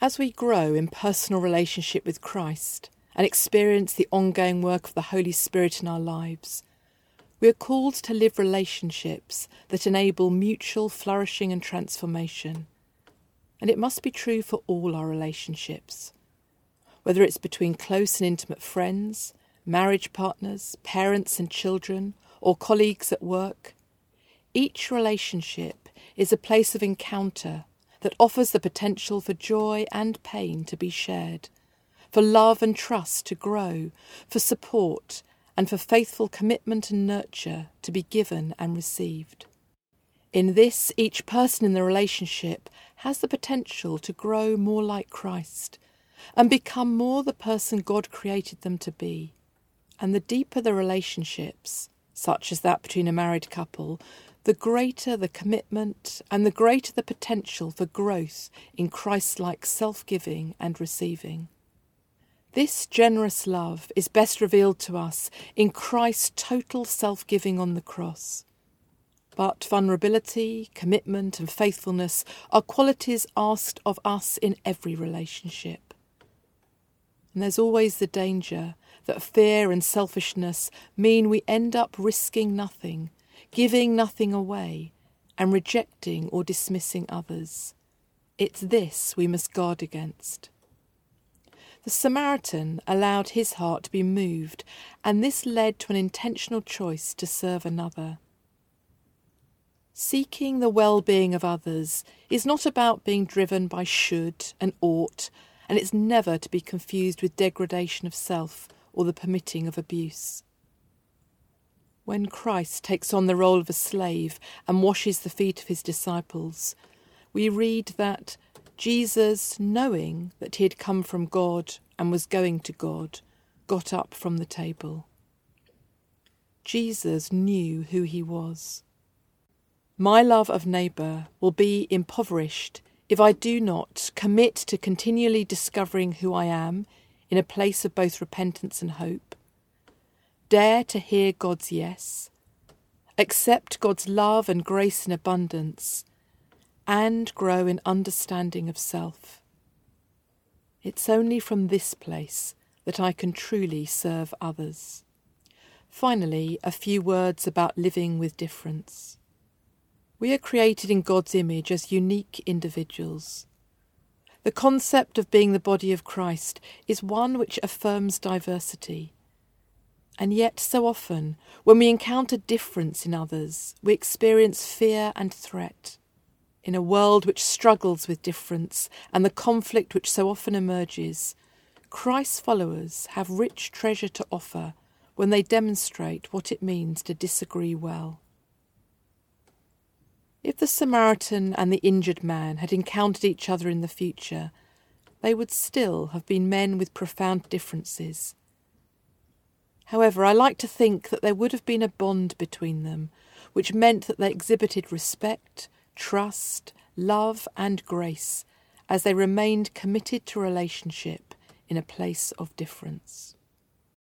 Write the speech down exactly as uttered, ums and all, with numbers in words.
As we grow in personal relationship with Christ and experience the ongoing work of the Holy Spirit in our lives, we are called to live relationships that enable mutual flourishing and transformation. And it must be true for all our relationships, whether it's between close and intimate friends, marriage partners, parents and children, or colleagues at work. Each relationship is a place of encounter that offers the potential for joy and pain to be shared, for love and trust to grow, for support and for faithful commitment and nurture to be given and received. In this, each person in the relationship has the potential to grow more like Christ and become more the person God created them to be. And the deeper the relationships, such as that between a married couple, the greater the commitment and the greater the potential for growth in Christ-like self-giving and receiving. This generous love is best revealed to us in Christ's total self-giving on the cross. But vulnerability, commitment and faithfulness are qualities asked of us in every relationship. And there's always the danger that fear and selfishness mean we end up risking nothing, giving nothing away, and rejecting or dismissing others. It's this we must guard against. The Samaritan allowed his heart to be moved, and this led to an intentional choice to serve another. Seeking the well-being of others is not about being driven by should and ought, and it's never to be confused with degradation of self or the permitting of abuse. When Christ takes on the role of a slave and washes the feet of his disciples, we read that Jesus, knowing that he had come from God and was going to God, got up from the table. Jesus knew who he was. My love of neighbour will be impoverished if I do not commit to continually discovering who I am in a place of both repentance and hope, dare to hear God's yes, accept God's love and grace in abundance, and grow in understanding of self. It's only from this place that I can truly serve others. Finally, a few words about living with difference. We are created in God's image as unique individuals. The concept of being the body of Christ is one which affirms diversity. And yet, so often, when we encounter difference in others, we experience fear and threat. In a world which struggles with difference and the conflict which so often emerges, Christ's followers have rich treasure to offer when they demonstrate what it means to disagree well. If the Samaritan and the injured man had encountered each other in the future, they would still have been men with profound differences. However, I like to think that there would have been a bond between them, which meant that they exhibited respect, trust, love and grace as they remained committed to relationship in a place of difference.